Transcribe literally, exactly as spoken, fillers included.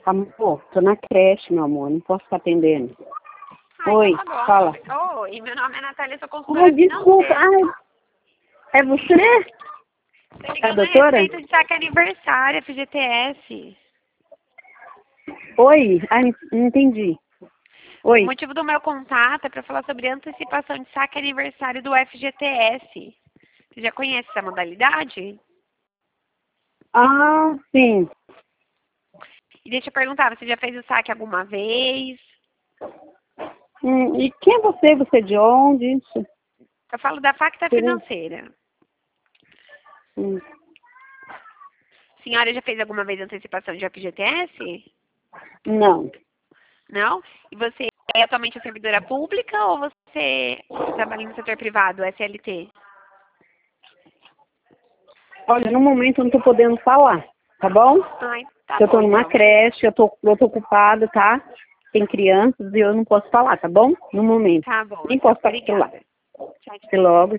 Amor, tô na creche, meu amor, não posso estar atendendo. Ai, Oi, tá bom. fala. Oi, meu nome é Natália, sou consultora Ai, desculpa, financeira. ai, é você? Tô É a ligando a doutora? respeito de saque aniversário, F G T S. Oi, ai, não entendi. O Oi, motivo do meu contato é para falar sobre a antecipação de saque aniversário do F G T S. Você já conhece essa modalidade? ah, sim, E deixa eu perguntar, você já fez o saque alguma vez? hum, e quem é você? Você é de onde? Eu falo da Facta Hum, Financeira. hum, A senhora já fez alguma vez antecipação de F G T S? Não, Não? E você é atualmente servidora pública ou você trabalha no setor privado, S L T? olha, no momento eu não tô podendo falar, tá bom? Ai, tá Eu tô bom numa então. creche, eu tô, eu tô ocupada, tá? Tem crianças e eu não posso falar, tá bom? No momento. Tá bom, Nem então. posso falar pelo celular. Obrigada. Tchau, tchau. Até logo.